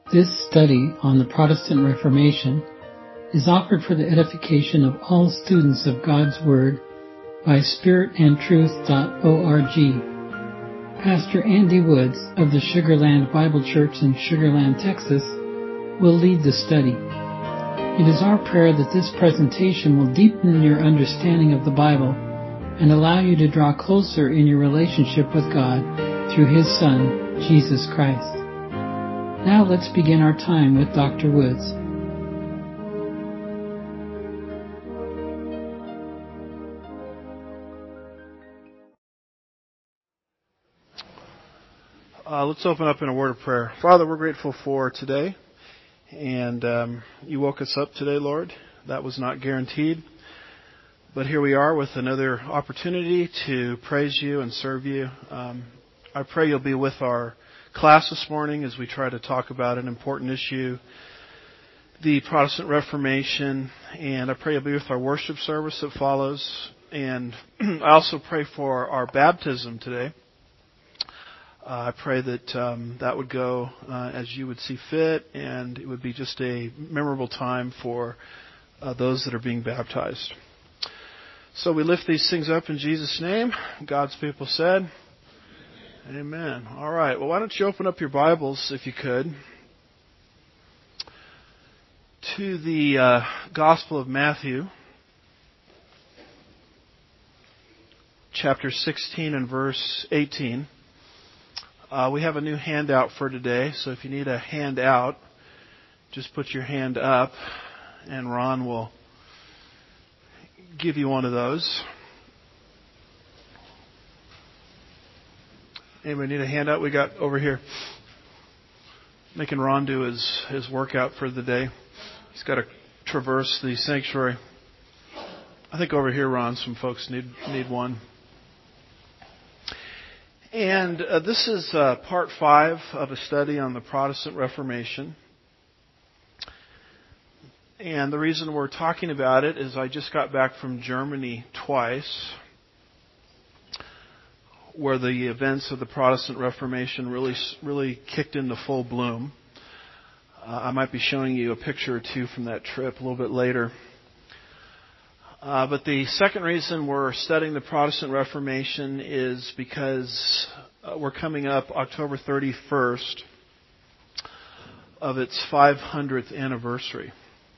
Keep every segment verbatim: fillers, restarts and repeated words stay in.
This study on the Protestant Reformation is offered for the edification of all students of God's Word by spirit and truth dot org. Pastor Andy Woods of the Sugar Land Bible Church in Sugar Land, Texas, will lead the study. It is our prayer that this presentation will deepen your understanding of the Bible and allow you to draw closer in your relationship with God through His Son, Jesus Christ. Now let's begin our time with Doctor Woods. Uh, let's open up in a word of prayer. Father, we're grateful for today, and um, you woke us up today, Lord. That was not guaranteed, but here we are with another opportunity to praise you and serve you. Um, I pray you'll be with our class this morning as we try to talk about an important issue, the Protestant Reformation, and I pray you'll be with our worship service that follows. And I also pray for our baptism today. Uh, I pray that um, that would go uh, as you would see fit, and it would be just a memorable time for uh, those that are being baptized. So we lift these things up in Jesus' name. God's people said, Amen. All right. Well, why don't you open up your Bibles, if you could, to the uh, Gospel of Matthew, chapter sixteen and verse eighteen. Uh, we have a new handout for today, so if you need a handout, just put your hand up, and Ron will give you one of those. Anybody need a handout? We got over here. Making Ron do his, his workout for the day. He's got to traverse the sanctuary. I think over here, Ron, some folks need need one. And uh, this is uh, part five of a study on the Protestant Reformation. And the reason we're talking about it is I just got back from Germany twice, where the events of the Protestant Reformation really really kicked into full bloom. Uh, I might be showing you a picture or two from that trip a little bit later. Uh, but the second reason we're studying the Protestant Reformation is because uh, we're coming up October thirty-first of its five hundredth anniversary.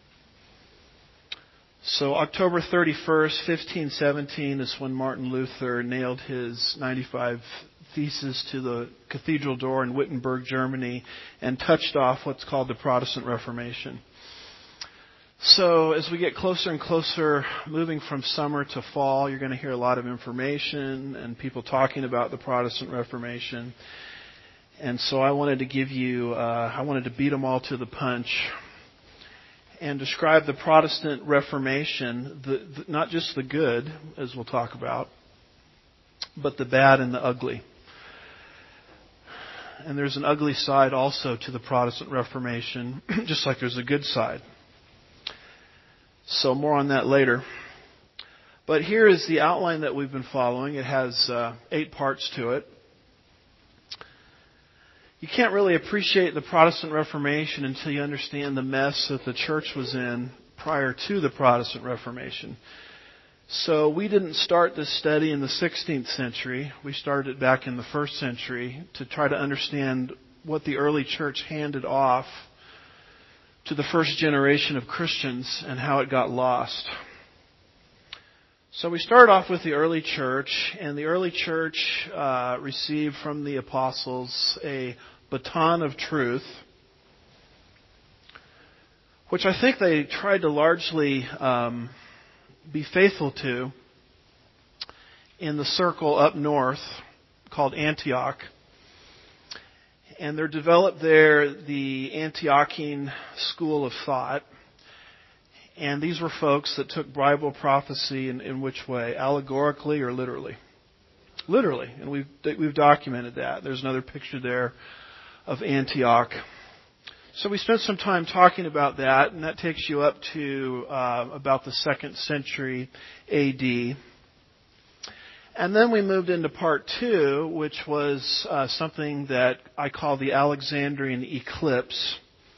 So October thirty-first, fifteen seventeen is when Martin Luther nailed his ninety-five Theses to the cathedral door in Wittenberg, Germany, and touched off what's called the Protestant Reformation. So as we get closer and closer, moving from summer to fall, you're going to hear a lot of information and people talking about the Protestant Reformation. And so I wanted to give you, uh, I wanted to beat them all to the punch and describe the Protestant Reformation, the, the, not just the good, as we'll talk about, but the bad and the ugly. And there's an ugly side also to the Protestant Reformation, just like there's a good side. So more on that later. But here is the outline that we've been following. It has uh, eight parts to it. You can't really appreciate the Protestant Reformation until you understand the mess that the church was in prior to the Protestant Reformation. So we didn't start this study in the sixteenth century. We started it back in the first century to try to understand what the early church handed off to the first generation of Christians and how it got lost. So we start off with the early church, and the early church uh, received from the apostles a baton of truth, which I think they tried to largely um, be faithful to in the circle up north called Antioch. And they're developed there the Antiochene school of thought. And these were folks that took Bible prophecy in, in which way? Allegorically or literally? Literally. And we've, we've documented that. There's another picture there of Antioch. So we spent some time talking about that, and that takes you up to uh, about the second century A D. And then we moved into part two, which was uh, something that I call the Alexandrian eclipse.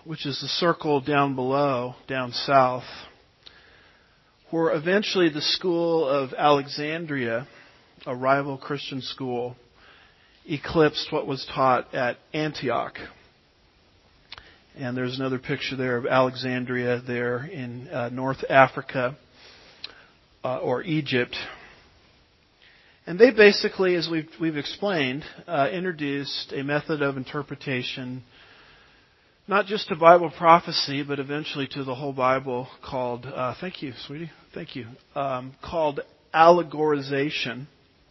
which is the circle down below, down south, where eventually the school of Alexandria, a rival Christian school, eclipsed what was taught at Antioch. And there's another picture there of Alexandria there in uh, North Africa, uh, or Egypt. And they basically, as we've, we've explained, uh, introduced a method of interpretation, not just to Bible prophecy, but eventually to the whole Bible, called, uh, thank you, sweetie, thank you, um, called allegorization.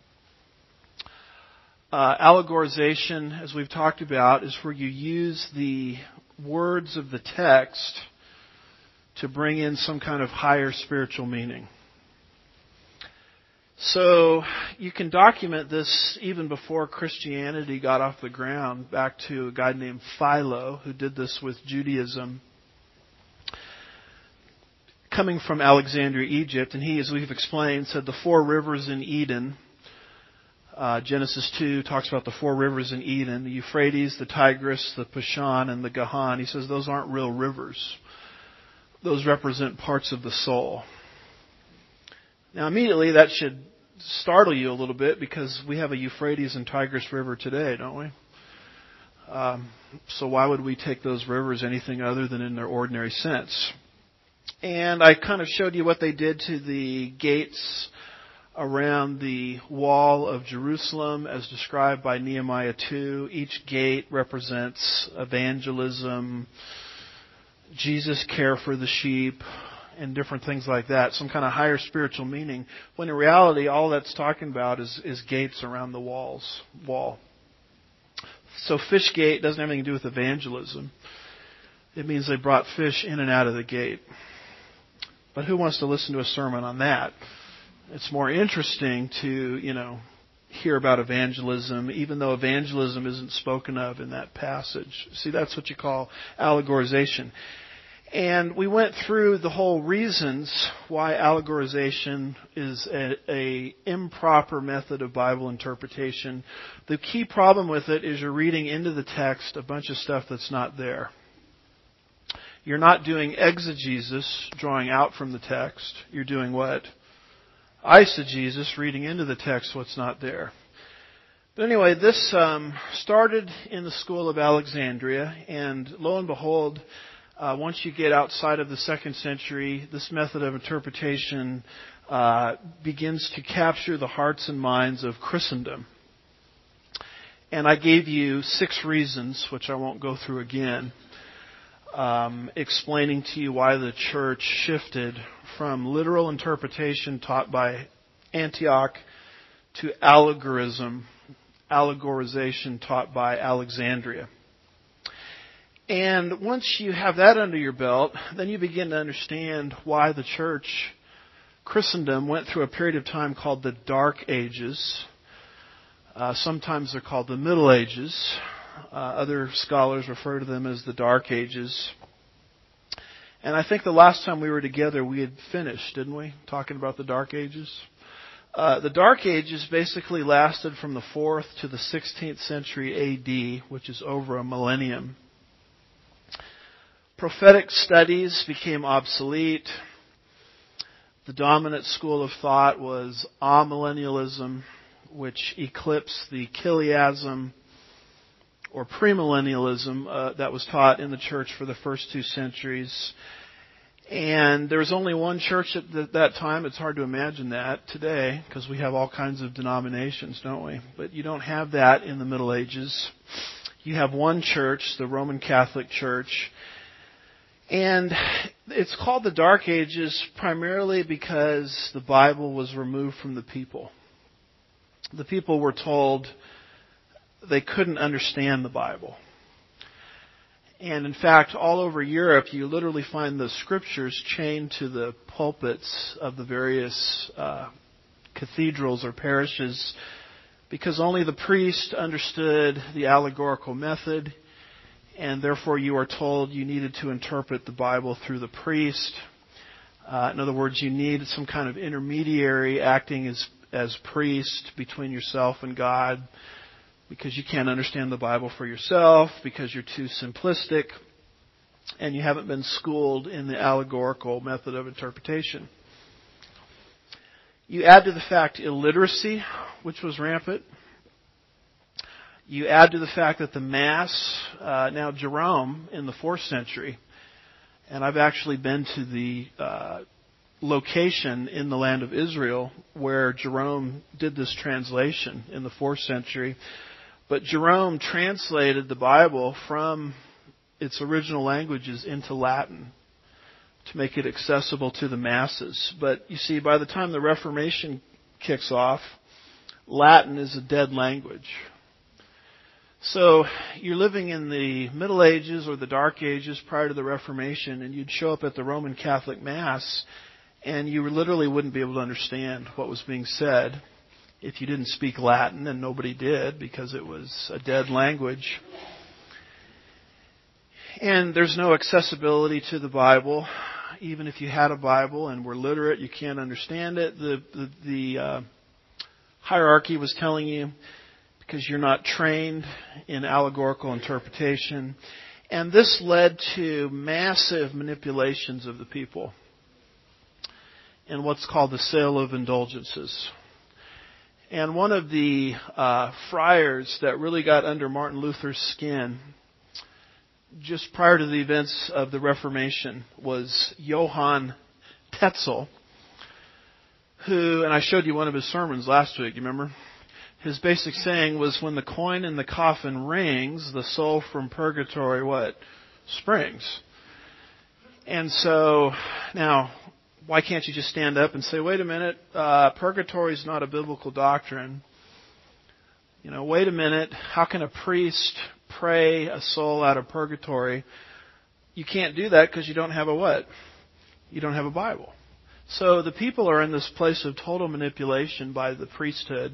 Uh, allegorization, as we've talked about, is where you use the words of the text to bring in some kind of higher spiritual meaning. So you can document this even before Christianity got off the ground, back to a guy named Philo, who did this with Judaism, coming from Alexandria, Egypt. And he, as we've explained, said the four rivers in Eden. Uh, Genesis two talks about the four rivers in Eden, the Euphrates, the Tigris, the Pishon, and the Gahan. He says those aren't real rivers. Those represent parts of the soul. Now, immediately that should startle you a little bit, because we have a Euphrates and Tigris River today, don't we? Um, so why would we take those rivers anything other than in their ordinary sense? And I kind of showed you what they did to the gates around the wall of Jerusalem as described by Nehemiah two. Each gate represents evangelism, Jesus' care for the sheep, and different things like that, some kind of higher spiritual meaning, when in reality all that's talking about is, is gates around the walls wall. So fish gate doesn't have anything to do with evangelism. It means they brought fish in and out of the gate. But who wants to listen to a sermon on that? It's more interesting to, you know, hear about evangelism, even though evangelism isn't spoken of in that passage. See, that's what you call allegorization. And we went through the whole reasons why allegorization is a, a improper method of Bible interpretation. The key problem with it is you're reading into the text a bunch of stuff that's not there. You're not doing exegesis, drawing out from the text. You're doing what? Eisegesis, reading into the text what's not there. But anyway, this um, started in the school of Alexandria, and lo and behold, Uh, once you get outside of the second century, this method of interpretation uh, begins to capture the hearts and minds of Christendom. And I gave you six reasons, which I won't go through again, um, explaining to you why the church shifted from literal interpretation taught by Antioch to allegorism, allegorization taught by Alexandria. And once you have that under your belt, then you begin to understand why the church, Christendom, went through a period of time called the Dark Ages. Uh, sometimes they're called the Middle Ages. Uh, other scholars refer to them as the Dark Ages. And I think the last time we were together, we had finished, didn't we, talking about the Dark Ages? Uh, the Dark Ages basically lasted from the fourth to the sixteenth century A D, which is over a millennium. Prophetic studies became obsolete. The dominant school of thought was amillennialism, which eclipsed the chiliasm or premillennialism uh, that was taught in the church for the first two centuries. And there was only one church at th- that time. It's hard to imagine that today, because we have all kinds of denominations, don't we? But you don't have that in the Middle Ages. You have one church, the Roman Catholic Church. And it's called the Dark Ages primarily because the Bible was removed from the people. The people were told they couldn't understand the Bible. And in fact, all over Europe, you literally find the scriptures chained to the pulpits of the various uh, cathedrals or parishes, because only the priest understood the allegorical method. And therefore you are told you needed to interpret the Bible through the priest. Uh, in other words, you need some kind of intermediary acting as, as priest between yourself and God, because you can't understand the Bible for yourself, because you're too simplistic. and you haven't been schooled in the allegorical method of interpretation. You add to the fact illiteracy, which was rampant. You add to the fact that the Mass, uh, now Jerome in the fourth century, and I've actually been to the uh, location in the land of Israel where Jerome did this translation in the fourth century. But Jerome translated the Bible from its original languages into Latin to make it accessible to the masses. But you see, by the time the Reformation kicks off, Latin is a dead language. So you're living in the Middle Ages or the Dark Ages prior to the Reformation, and you'd show up at the Roman Catholic Mass, and you literally wouldn't be able to understand what was being said if you didn't speak Latin, and nobody did because it was a dead language. And there's no accessibility to the Bible. Even if you had a Bible and were literate, you can't understand it. The the, the uh, hierarchy was telling you, because you're not trained in allegorical interpretation. And this led to massive manipulations of the people in what's called the sale of indulgences. And one of the uh, friars that really got under Martin Luther's skin just prior to the events of the Reformation was Johann Tetzel, who, and I showed you one of his sermons last week, you remember? His basic saying was, when the coin in the coffin rings, the soul from purgatory, what? Springs. And so, now, why can't you just stand up and say, wait a minute, uh, purgatory is not a biblical doctrine. You know, wait a minute, how can a priest pray a soul out of purgatory? You can't do that because you don't have a what? You don't have a Bible. So the people are in this place of total manipulation by the priesthood.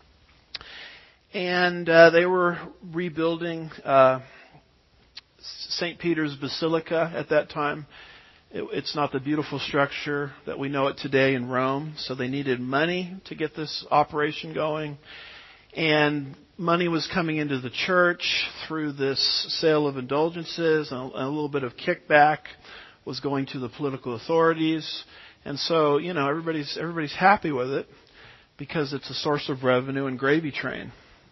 And uh, they were rebuilding uh, Saint Peter's Basilica at that time. It, it's not the beautiful structure that we know it today in Rome. So they needed money to get this operation going. And money was coming into the church through this sale of indulgences, and a, a little bit of kickback was going to the political authorities. And so, you know, everybody's everybody's happy with it because it's a source of revenue and gravy train.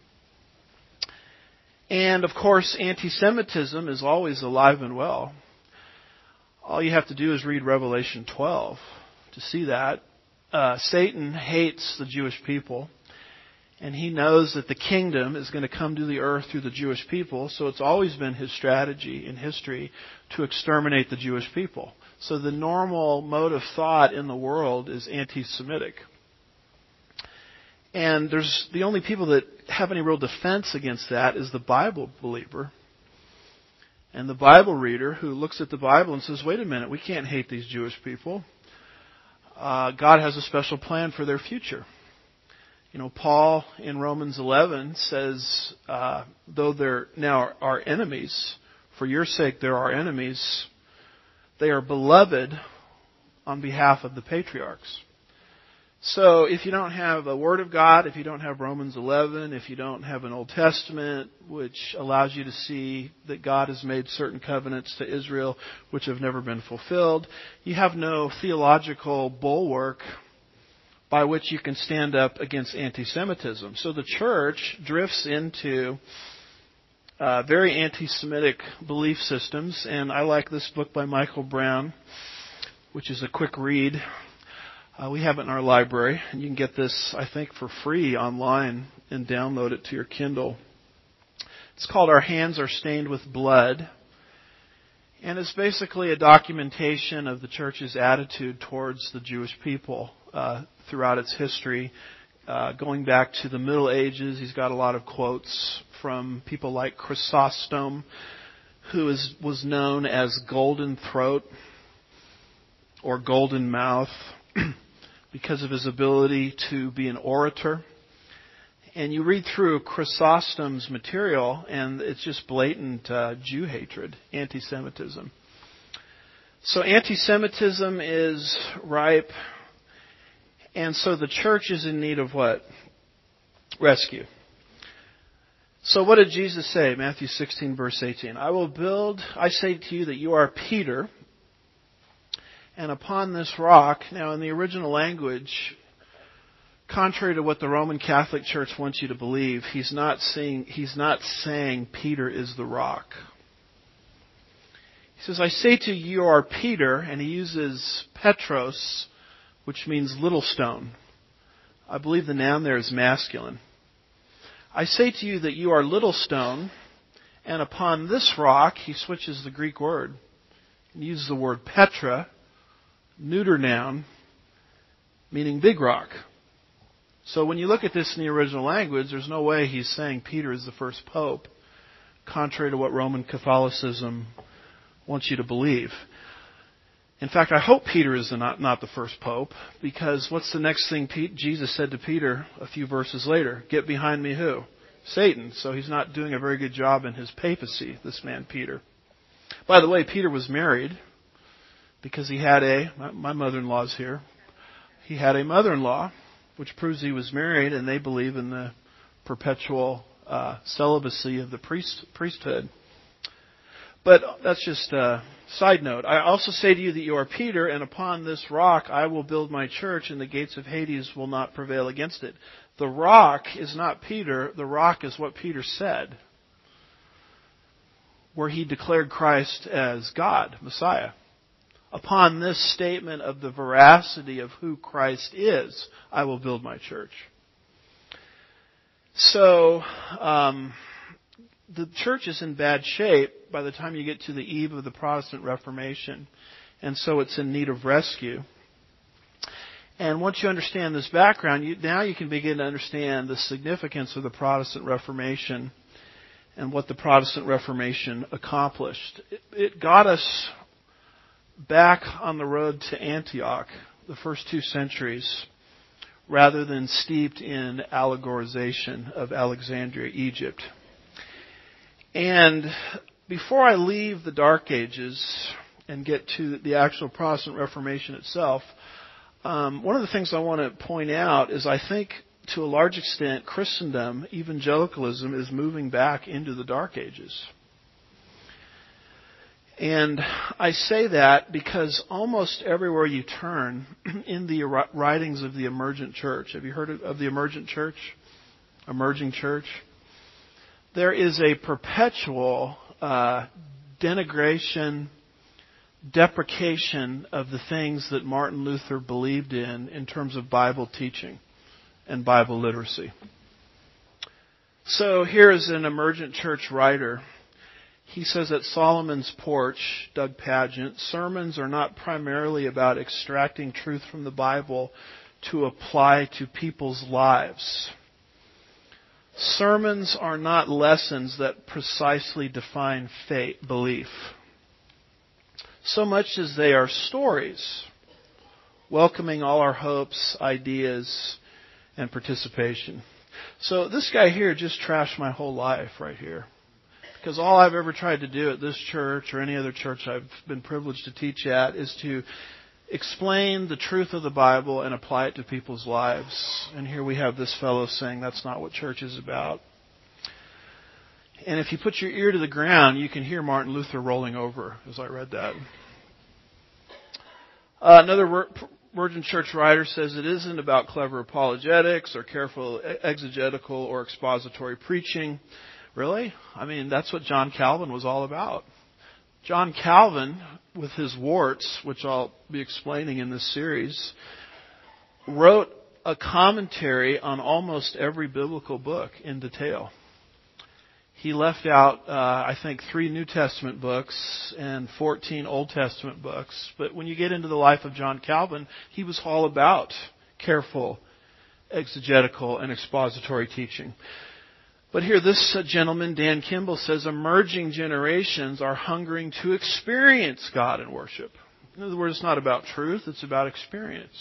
And, of course, anti-Semitism is always alive and well. All you have to do is read Revelation twelve to see that. Uh, Satan hates the Jewish people, and he knows that the kingdom is going to come to the earth through the Jewish people, so it's always been his strategy in history to exterminate the Jewish people. So the normal mode of thought in the world is anti-Semitic. And there's the only people that have any real defense against that is the Bible believer and the Bible reader who looks at the Bible and says, wait a minute, we can't hate these Jewish people. Uh, God has a special plan for their future. You know, Paul in Romans eleven says, uh, though they're now our enemies, for your sake they're our enemies, they are beloved on behalf of the patriarchs. So if you don't have a Word of God, if you don't have Romans eleven, if you don't have an Old Testament which allows you to see that God has made certain covenants to Israel which have never been fulfilled, you have no theological bulwark by which you can stand up against anti-Semitism. So the church drifts into uh, very anti-Semitic belief systems, and I like this book by Michael Brown, which is a quick read. Uh, we have it in our library, and you can get this, I think, for free online and download it to your Kindle. It's called Our Hands Are Stained with Blood, and it's basically a documentation of the church's attitude towards the Jewish people uh, throughout its history, uh, going back to the Middle Ages. He's got a lot of quotes from people like Chrysostom, who is, was known as Golden Throat or Golden Mouth, because of his ability to be an orator. And you read through Chrysostom's material, and it's just blatant uh, Jew hatred, anti-Semitism. So anti-Semitism is ripe, and so the church is in need of what? Rescue. So what did Jesus say? Matthew sixteen, verse eighteen. I will build, I say to you that you are Peter, and upon this rock, now in the original language, contrary to what the Roman Catholic Church wants you to believe, he's not saying, he's not saying Peter is the rock. He says, I say to you, you are Peter, and he uses Petros, which means little stone. I believe the noun there is masculine. I say to you that you are little stone, and upon this rock, he switches the Greek word. He uses the word Petra, neuter noun, meaning big rock. So when you look at this in the original language, there's no way he's saying Peter is the first pope, contrary to what Roman Catholicism wants you to believe. In fact, I hope Peter is the not, not the first pope, because what's the next thing Pete, Jesus said to Peter a few verses later? Get behind me who? Satan. So he's not doing a very good job in his papacy, this man Peter. By the way, Peter was married because he had a, my, my mother-in-law's here, he had a mother-in-law, which proves he was married, and they believe in the perpetual uh, celibacy of the priest, priesthood. But that's just a side note. I also say to you that you are Peter, and upon this rock I will build my church, and the gates of Hades will not prevail against it. The rock is not Peter. The rock is what Peter said, where he declared Christ as God, Messiah. Upon this statement of the veracity of who Christ is, I will build my church. So, um, the church is in bad shape by the time you get to the eve of the Protestant Reformation. And so it's in need of rescue. And once you understand this background, you, now you can begin to understand the significance of the Protestant Reformation and what the Protestant Reformation accomplished. It, it got us back on the road to Antioch, the first two centuries, rather than steeped in allegorization of Alexandria, Egypt. And before I leave the Dark Ages and get to the actual Protestant Reformation itself, um, one of the things I want to point out is I think to a large extent Christendom, evangelicalism, is moving back into the Dark Ages. And I say that because almost everywhere you turn in the writings of the emergent church, have you heard of the emergent church? Emerging church? There is a perpetual uh, denigration, deprecation of the things that Martin Luther believed in in terms of Bible teaching and Bible literacy. So here is an emergent church writer. He says at Solomon's Porch, Doug Pageant, sermons are not primarily about extracting truth from the Bible to apply to people's lives. Sermons are not lessons that precisely define faith, belief, so much as they are stories, welcoming all our hopes, ideas, and participation. So this guy here just trashed my whole life right here. Because all I've ever tried to do at this church or any other church I've been privileged to teach at is to explain the truth of the Bible and apply it to people's lives. And here we have this fellow saying that's not what church is about. And if you put your ear to the ground, you can hear Martin Luther rolling over as I read that. Uh, another Virgin Church writer says it isn't about clever apologetics or careful exegetical or expository preaching. Really? I mean, that's what John Calvin was all about. John Calvin, with his warts, which I'll be explaining in this series, wrote a commentary on almost every biblical book in detail. He left out, uh, I think, three New Testament books and fourteen Old Testament books. But when you get into the life of John Calvin, he was all about careful exegetical and expository teaching. But here this gentleman, Dan Kimball, says emerging generations are hungering to experience God in worship. In other words, it's not about truth, it's about experience.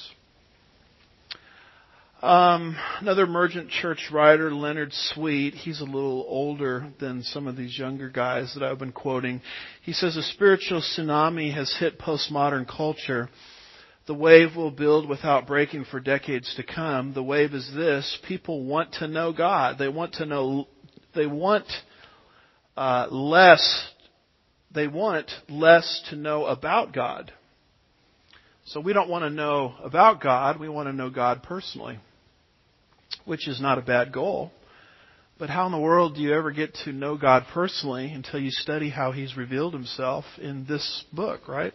Um, another emergent church writer, Leonard Sweet, he's a little older than some of these younger guys that I've been quoting. He says a spiritual tsunami has hit postmodern culture. The wave will build without breaking for decades to come. The wave is this: people want to know God. They want to know they want uh, less. They want less to know about God. So we don't want to know about God. We want to know God personally, which is not a bad goal. But how in the world do you ever get to know God personally until you study how He's revealed Himself in this book, right?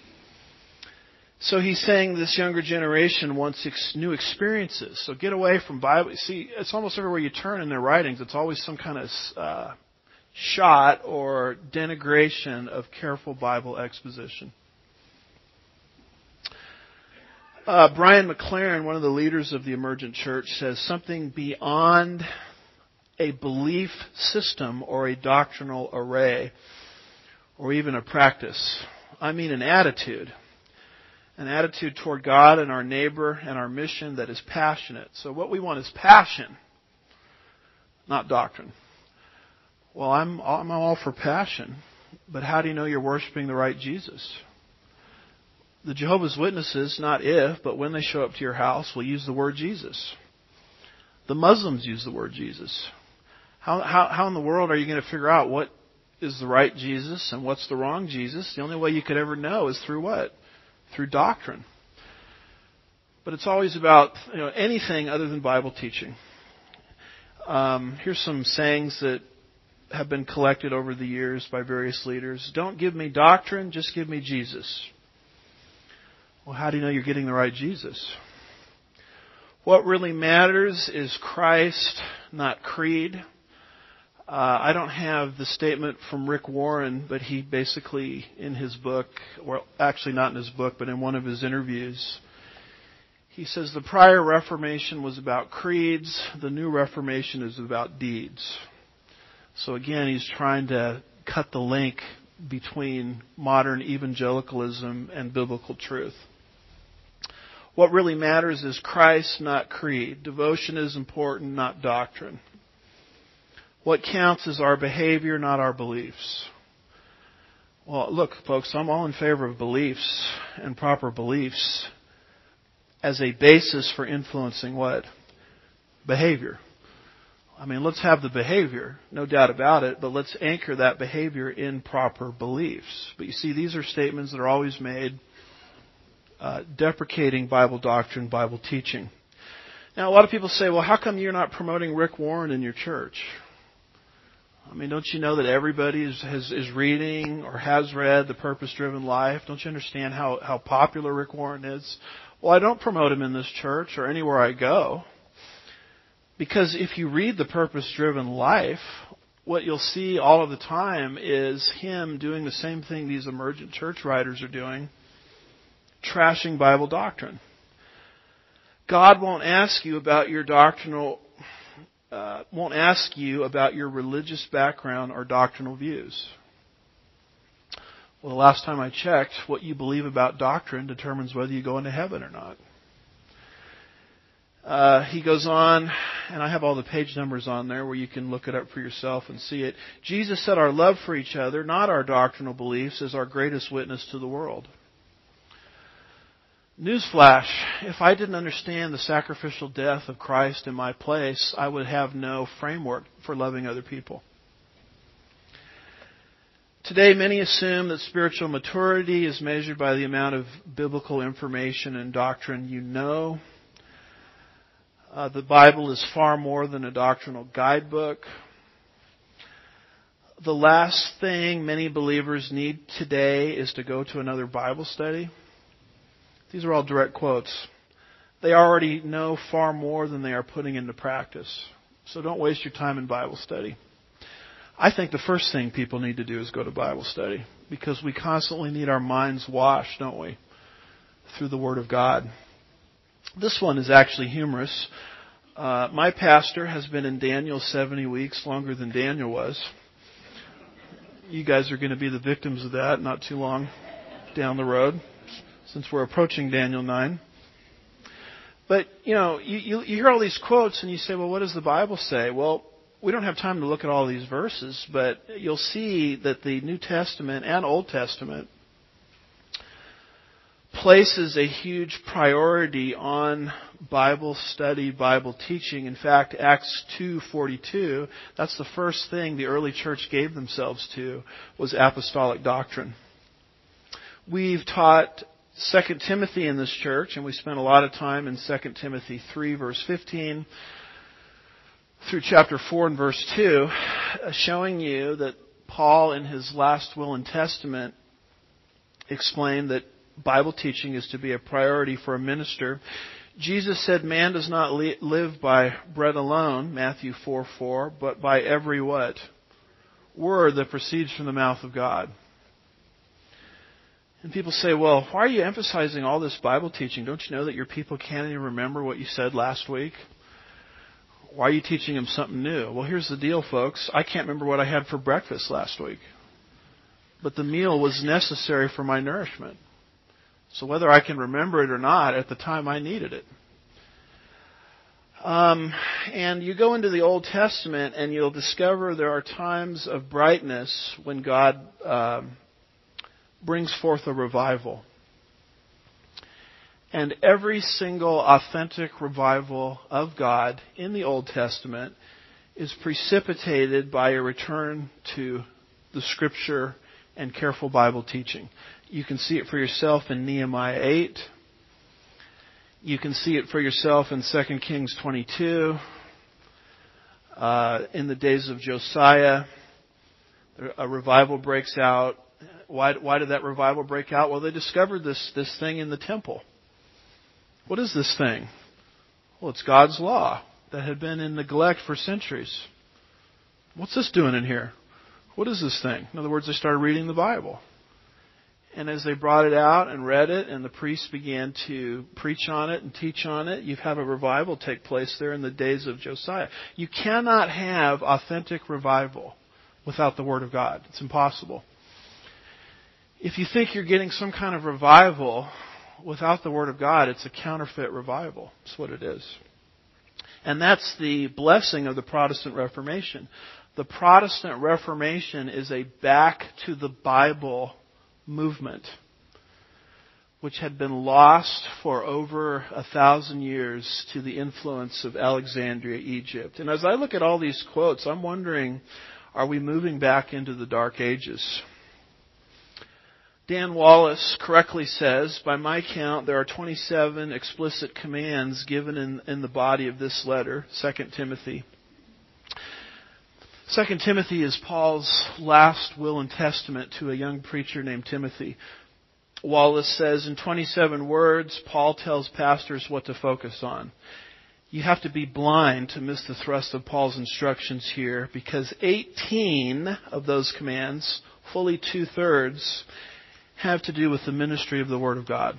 So he's saying this younger generation wants ex- new experiences. So get away from Bible. See, it's almost everywhere you turn in their writings, it's always some kind of uh, shot or denigration of careful Bible exposition. Uh, Brian McLaren, one of the leaders of the emergent church, says something beyond a belief system or a doctrinal array or even a practice. I mean an attitude. An attitude toward God and our neighbor and our mission that is passionate. So what we want is passion, not doctrine. Well, I'm, I'm all for passion, but how do you know you're worshiping the right Jesus? The Jehovah's Witnesses, not if, but when they show up to your house, will use the word Jesus. The Muslims use the word Jesus. How, how, how in the world are you going to figure out what is the right Jesus and what's the wrong Jesus? The only way you could ever know is through what? Through doctrine. But it's always about, you know, anything other than Bible teaching. Um, here's some sayings that have been collected over the years by various leaders. Don't give me doctrine, just give me Jesus. Well, how do you know you're getting the right Jesus? What really matters is Christ, not creed. Uh, I don't have the statement from Rick Warren, but he basically, in his book, well, actually not in his book, but in one of his interviews, he says the prior Reformation was about creeds, the new Reformation is about deeds. So again, he's trying to cut the link between modern evangelicalism and biblical truth. What really matters is Christ, not creed. Devotion is important, not doctrine. What counts is our behavior, not our beliefs. Well, look, folks, I'm all in favor of beliefs and proper beliefs as a basis for influencing what? Behavior. I mean, let's have the behavior, no doubt about it, but let's anchor that behavior in proper beliefs. But you see, these are statements that are always made uh, deprecating Bible doctrine, Bible teaching. Now, a lot of people say, well, how come you're not promoting Rick Warren in your church? I mean, don't you know that everybody is, has, is reading or has read The Purpose-Driven Life? Don't you understand how, how popular Rick Warren is? Well, I don't promote him in this church or anywhere I go. Because if you read The Purpose-Driven Life, what you'll see all of the time is him doing the same thing these emergent church writers are doing, trashing Bible doctrine. God won't ask you about your doctrinal Uh, won't ask you about your religious background or doctrinal views. Well, the last time I checked, what you believe about doctrine determines whether you go into heaven or not. Uh, he goes on, and I have all the page numbers on there where you can look it up for yourself and see it. Jesus said our love for each other, not our doctrinal beliefs, is our greatest witness to the world. Newsflash, if I didn't understand the sacrificial death of Christ in my place, I would have no framework for loving other people. Today, many assume that spiritual maturity is measured by the amount of biblical information and doctrine you know. Uh, the Bible is far more than a doctrinal guidebook. The last thing many believers need today is to go to another Bible study. These are all direct quotes. They already know far more than they are putting into practice. So don't waste your time in Bible study. I think the first thing people need to do is go to Bible study, because we constantly need our minds washed, don't we, through the Word of God. This one is actually humorous. Uh, my pastor has been in Daniel seventy weeks, longer than Daniel was. You guys are going to be the victims of that not too long down the road, since we're approaching Daniel nine. But, you know, you, you, you hear all these quotes and you say, well, what does the Bible say? Well, we don't have time to look at all these verses, but you'll see that the New Testament and Old Testament places a huge priority on Bible study, Bible teaching. In fact, Acts two forty-two, that's the first thing the early church gave themselves to, was apostolic doctrine. We've taught Second Timothy in this church, and we spent a lot of time in Second Timothy three, verse fifteen, through chapter four and verse two, showing you that Paul, in his last will and testament, explained that Bible teaching is to be a priority for a minister. Jesus said, man does not li- live by bread alone, Matthew four four, but by every what? Word that proceeds from the mouth of God. And people say, well, why are you emphasizing all this Bible teaching? Don't you know that your people can't even remember what you said last week? Why are you teaching them something new? Well, here's the deal, folks. I can't remember what I had for breakfast last week. But the meal was necessary for my nourishment. So whether I can remember it or not, at the time I needed it. Um, and you go into the Old Testament and you'll discover there are times of brightness when God um, brings forth a revival. And every single authentic revival of God in the Old Testament is precipitated by a return to the Scripture and careful Bible teaching. You can see it for yourself in Nehemiah eight. You can see it for yourself in Second Kings twenty-two. Uh, in the days of Josiah, a revival breaks out. Why, why did that revival break out? Well, they discovered this, this thing in the temple. What is this thing? Well, it's God's law that had been in neglect for centuries. What's this doing in here? What is this thing? In other words, they started reading the Bible. And as they brought it out and read it, and the priests began to preach on it and teach on it, you've had a revival take place there in the days of Josiah. You cannot have authentic revival without the Word of God. It's impossible. If you think you're getting some kind of revival without the Word of God, it's a counterfeit revival. That's what it is. And that's the blessing of the Protestant Reformation. The Protestant Reformation is a back to the Bible movement, which had been lost for over a thousand years to the influence of Alexandria, Egypt. And as I look at all these quotes, I'm wondering, are we moving back into the Dark Ages? Dan Wallace correctly says, by my count, there are twenty-seven explicit commands given in, in the body of this letter, Second Timothy. Second Timothy is Paul's last will and testament to a young preacher named Timothy. Wallace says, in twenty-seven words, Paul tells pastors what to focus on. You have to be blind to miss the thrust of Paul's instructions here, because eighteen of those commands, fully two-thirds, have to do with the ministry of the Word of God.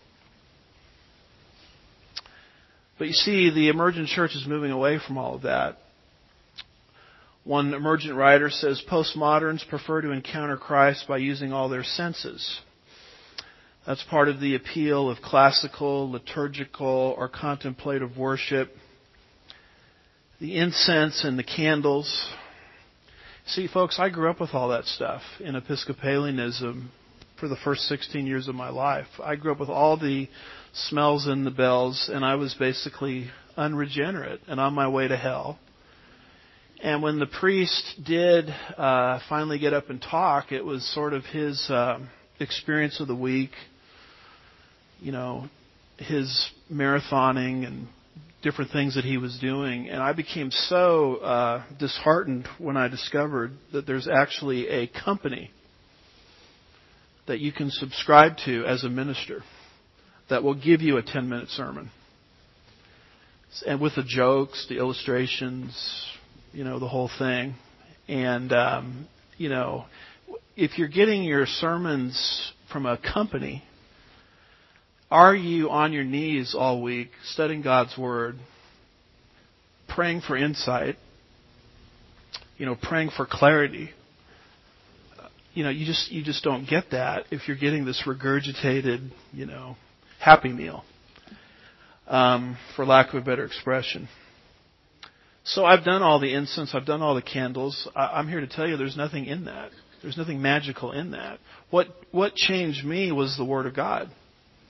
But you see, the emergent church is moving away from all of that. One emergent writer says, postmoderns prefer to encounter Christ by using all their senses. That's part of the appeal of classical, liturgical, or contemplative worship. The incense and the candles. See, folks, I grew up with all that stuff in Episcopalianism for the first sixteen years of my life. I grew up with all the smells and the bells, and I was basically unregenerate and on my way to hell. And when the priest did uh, finally get up and talk, it was sort of his uh, experience of the week, you know, his marathoning and different things that he was doing. And I became so uh, disheartened when I discovered that there's actually a company that you can subscribe to as a minister that will give you a ten-minute sermon. And with the jokes, the illustrations, you know, the whole thing. And, um, you know, if you're getting your sermons from a company, are you on your knees all week studying God's Word, praying for insight, you know, praying for clarity? You know, you just you just don't get that if you're getting this regurgitated, you know, Happy Meal, um, for lack of a better expression. So I've done all the incense, I've done all the candles. I, I'm here to tell you there's nothing in that. There's nothing magical in that. What what changed me was the Word of God.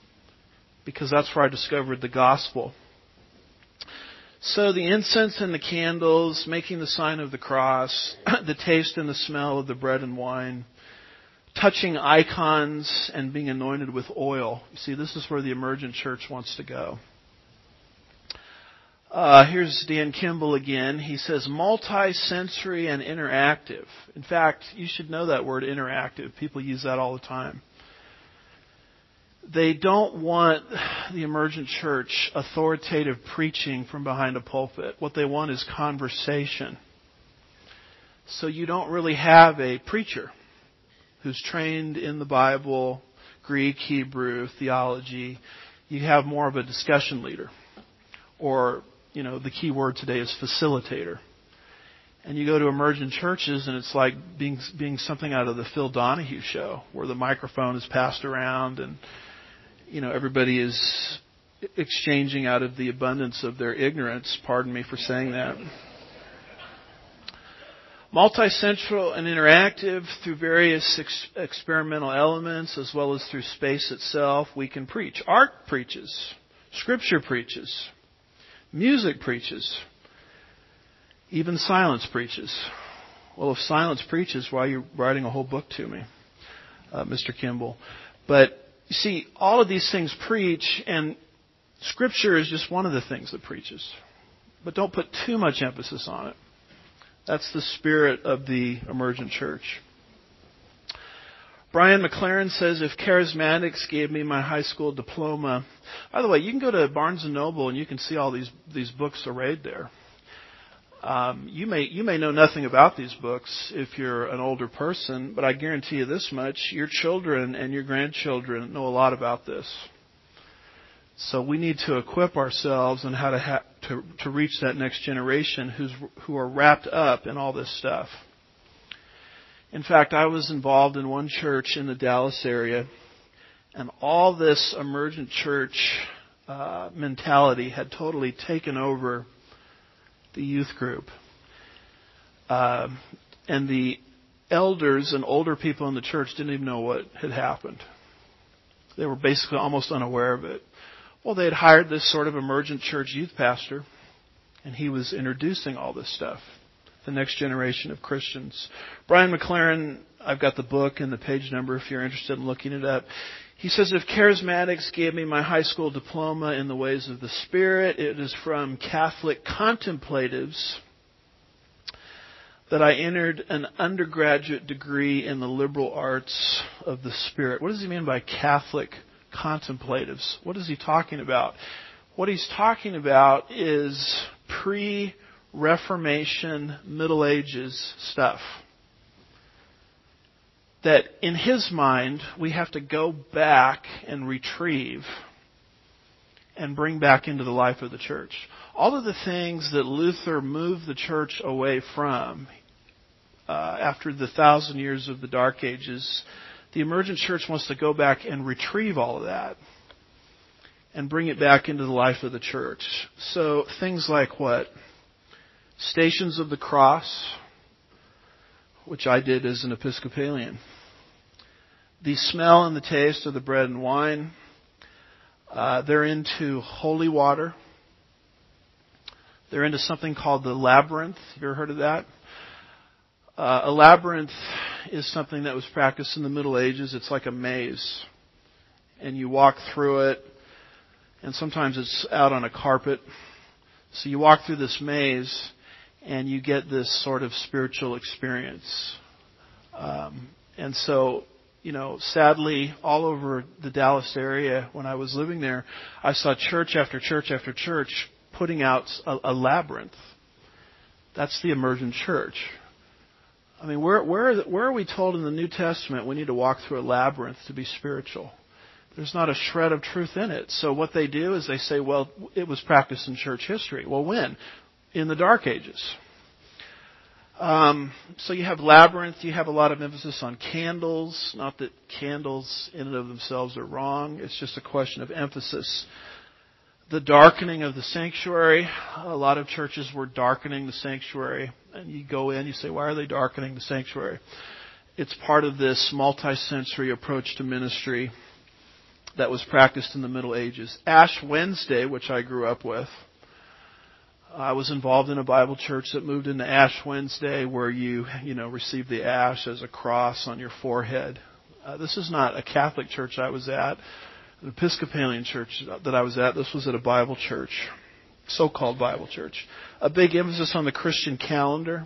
because that's where I discovered the gospel. So the incense and the candles, making the sign of the cross, the taste and the smell of the bread and wine, touching icons and being anointed with oil. You see, this is where the emergent church wants to go. Uh, here's Dan Kimball again. He says multi-sensory and interactive. In fact, you should know that word interactive. People use that all the time. They don't want the emergent church authoritative preaching from behind a pulpit. What they want is conversation. So you don't really have a preacher who's trained in the Bible, Greek, Hebrew, theology. You have more of a discussion leader. Or, you know, the key word today is facilitator. And you go to emergent churches and it's like being being something out of the Phil Donahue show, where the microphone is passed around and, you know, everybody is exchanging out of the abundance of their ignorance. Pardon me for saying that. Multi-central and interactive through various ex- experimental elements as well as through space itself, we can preach. Art preaches. Scripture preaches. Music preaches. Even silence preaches. Well, if silence preaches, why are you writing a whole book to me, uh, Mister Kimball? But you see, all of these things preach, and Scripture is just one of the things that preaches. But don't put too much emphasis on it. That's the spirit of the emergent church. Brian McLaren says, if charismatics gave me my high school diploma... By the way, you can go to Barnes and Noble and you can see all these these books arrayed there. Um, you may you may know nothing about these books if you're an older person, but I guarantee you this much: your children and your grandchildren know a lot about this. So we need to equip ourselves on how to ha- to to reach that next generation who's who are wrapped up in all this stuff. In fact, I was involved in one church in the Dallas area, and all this emergent church uh, mentality had totally taken over the youth group. Uh, and the elders and older people in the church didn't even know what had happened. They were basically almost unaware of it. Well, they had hired this sort of emergent church youth pastor, and he was introducing all this stuff, the next generation of Christians. Brian McLaren, I've got the book and the page number if you're interested in looking it up. He says, if charismatics gave me my high school diploma in the ways of the Spirit, it is from Catholic contemplatives that I entered an undergraduate degree in the liberal arts of the Spirit. What does he mean by Catholic contemplatives? What is he talking about? What he's talking about is pre-Reformation, Middle Ages stuff. That in his mind, we have to go back and retrieve and bring back into the life of the church. All of the things that Luther moved the church away from uh, after the thousand years of the Dark Ages, the emergent church wants to go back and retrieve all of that and bring it back into the life of the church. So things like what? Stations of the Cross, which I did as an Episcopalian. The smell and the taste of the bread and wine. Uh, they're into holy water. They're into something called the labyrinth. Have you ever heard of that? Uh, a labyrinth is something that was practiced in the Middle Ages. It's like a maze. And you walk through it, and sometimes it's out on a carpet. So you walk through this maze, and you get this sort of spiritual experience. Um, and so, you know, sadly, all over the Dallas area, when I was living there, I saw church after church after church putting out a, a labyrinth. That's the emergent church. I mean, where, where, where are we told in the New Testament we need to walk through a labyrinth to be spiritual? There's not a shred of truth in it. So what they do is they say, well, it was practiced in church history. Well, when? In the Dark Ages. Um, so you have labyrinth, you have a lot of emphasis on candles. Not that candles in and of themselves are wrong. It's just a question of emphasis. The darkening of the sanctuary. A lot of churches were darkening the sanctuary. And you go in, you say, why are they darkening the sanctuary? It's part of this multi-sensory approach to ministry that was practiced in the Middle Ages. Ash Wednesday, which I grew up with, I was involved in a Bible church that moved into Ash Wednesday, where you, you know, receive the ash as a cross on your forehead. Uh, this is not a Catholic church I was at, an Episcopalian church that I was at. This was at a Bible church, so-called Bible church. A big emphasis on the Christian calendar.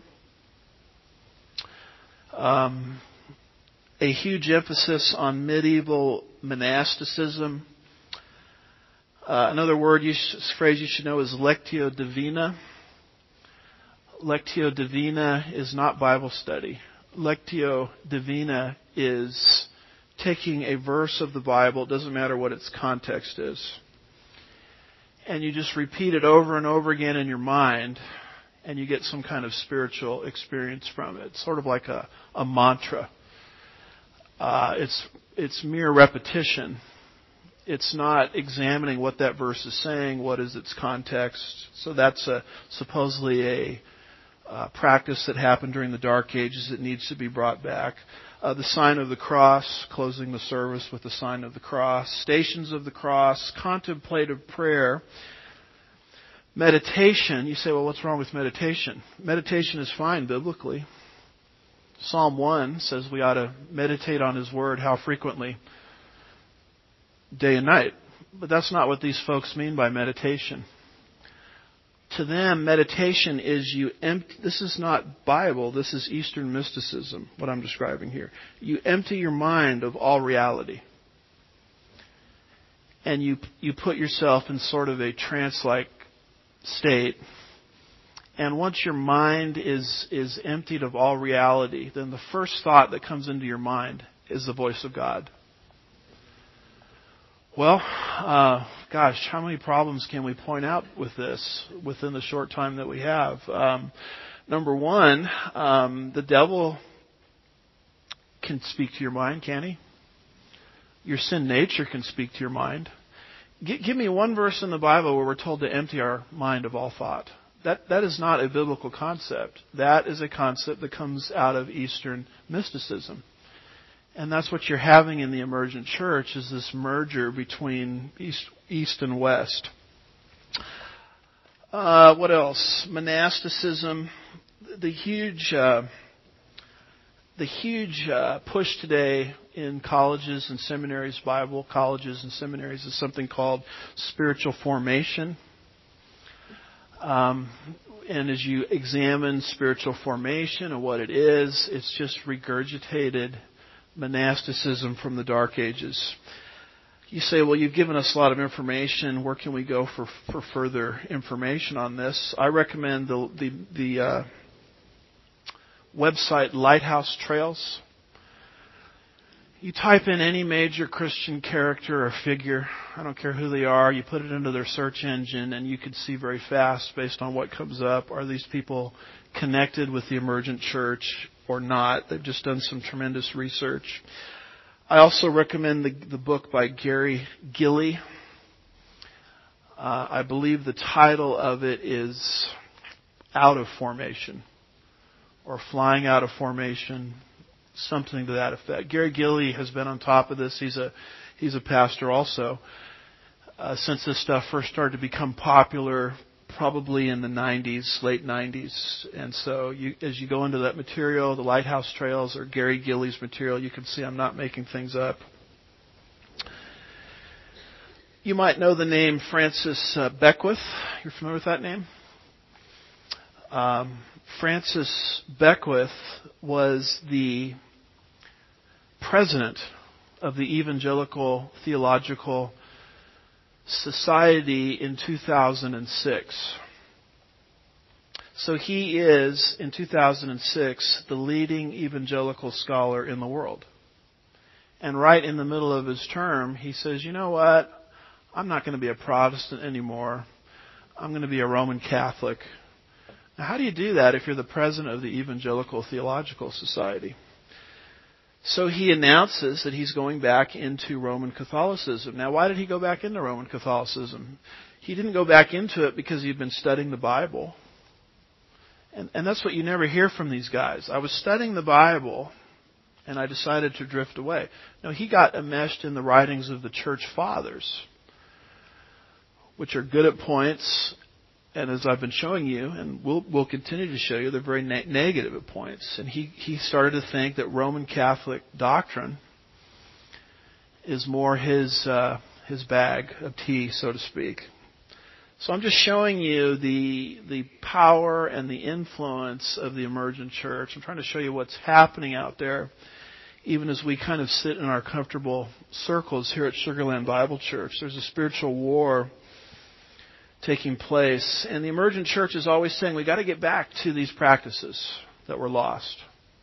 Um, a huge emphasis on medieval monasticism. Uh, another word, you sh- phrase you should know is Lectio Divina. Lectio Divina is not Bible study. Lectio Divina is taking a verse of the Bible, it doesn't matter what its context is, and you just repeat it over and over again in your mind, and you get some kind of spiritual experience from it. It's sort of like a, a mantra. Uh, it's it's mere repetition. It's not examining what that verse is saying, what is its context. So that's a, supposedly a uh, practice that happened during the Dark Ages that needs to be brought back. Uh, the sign of the cross, closing the service with the sign of the cross. Stations of the cross, contemplative prayer. Meditation. You say, well, what's wrong with meditation? Meditation is fine biblically. Psalm one says we ought to meditate on His Word. How frequently? Day and night. But that's not what these folks mean by meditation. To them, meditation is you empty. This is not Bible. This is Eastern mysticism, what I'm describing here. You empty your mind of all reality. And you you put yourself in sort of a trance-like state. And once your mind is, is emptied of all reality, then the first thought that comes into your mind is the voice of God. Well, uh, gosh, how many problems can we point out with this within the short time that we have? Um, number one, um, the devil can speak to your mind, can he? Your sin nature can speak to your mind. G- give me one verse in the Bible where we're told to empty our mind of all thought. That that is not a biblical concept. That is a concept that comes out of Eastern mysticism. And that's what you're having in the emergent church, is this merger between East, East and West. Uh, what else? Monasticism. The huge, uh, the huge uh, push today in colleges and seminaries, Bible colleges and seminaries, is something called spiritual formation. Um, and as you examine spiritual formation and what it is, it's just regurgitated monasticism from the Dark Ages. You say, well, you've given us a lot of information. Where can we go for for further information on this? I recommend the the, the uh, website Lighthouse Trails. You type in any major Christian character or figure, I don't care who they are, you put it into their search engine, and you can see very fast, based on what comes up, are these people connected with the emergent church or not? They've just done some tremendous research. I also recommend the, the book by Gary Gilley. Uh, I believe the title of it is Out of Formation, or Flying Out of Formation, something to that effect. Gary Gilley has been on top of this. He's a he's a pastor also. Uh, since this stuff first started to become popular, probably in the nineties, late nineties. And so you, as you go into that material, the Lighthouse Trails or Gary Gilley's material, you can see I'm not making things up. You might know the name Francis uh, Beckwith. You're familiar with that name? Um, Francis Beckwith was the president of the Evangelical Theological Society in two thousand six. So he is, in two thousand six, the leading evangelical scholar in the world. And right in the middle of his term, he says, you know what? I'm not going to be a Protestant anymore. I'm going to be a Roman Catholic. Now, how do you do that if you're the president of the Evangelical Theological Society? So he announces that he's going back into Roman Catholicism. Now, why did he go back into Roman Catholicism? He didn't go back into it because he'd been studying the Bible. And, and that's what you never hear from these guys. I was studying the Bible, and I decided to drift away. No, he got enmeshed in the writings of the church fathers, which are good at points, and as I've been showing you, and we'll, we'll continue to show you, they're very ne- negative at points. And he, he started to think that Roman Catholic doctrine is more his uh, his bag of tea, so to speak. So I'm just showing you the the power and the influence of the emergent church. I'm trying to show you what's happening out there, even as we kind of sit in our comfortable circles here at Sugar Land Bible Church. There's a spiritual war taking place, and the emergent church is always saying we got to get back to these practices that were lost.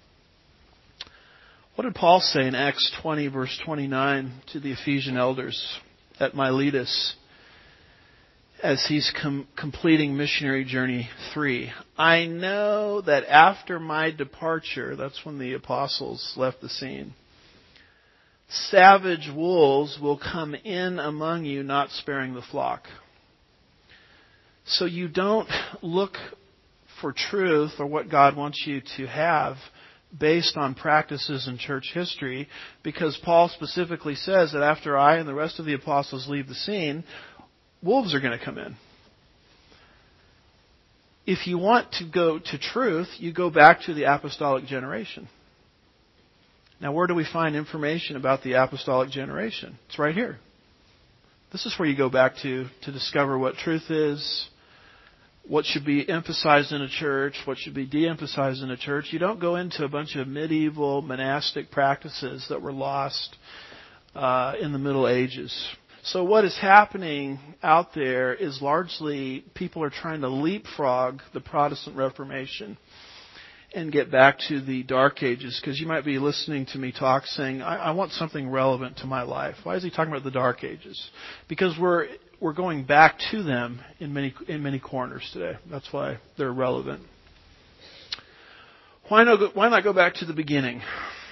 What did Paul say in Acts twenty, verse twenty-nine, to the Ephesian elders at Miletus as he's com- completing missionary journey three? I know that after my departure, that's when the apostles left the scene, savage wolves will come in among you, not sparing the flock. So you don't look for truth or what God wants you to have based on practices in church history, because Paul specifically says that after I and the rest of the apostles leave the scene, wolves are going to come in. If you want to go to truth, you go back to the apostolic generation. Now, where do we find information about the apostolic generation? It's right here. This is where you go back to to discover what truth is, what should be emphasized in a church, what should be de-emphasized in a church. You don't go into a bunch of medieval monastic practices that were lost uh, in the Middle Ages. So what is happening out there is largely people are trying to leapfrog the Protestant Reformation and get back to the Dark Ages, because you might be listening to me talk saying, I, I want something relevant to my life. Why is he talking about the Dark Ages? Because we're we're going back to them in many in many corners today. That's why they're relevant. Why not, why not go back to the beginning?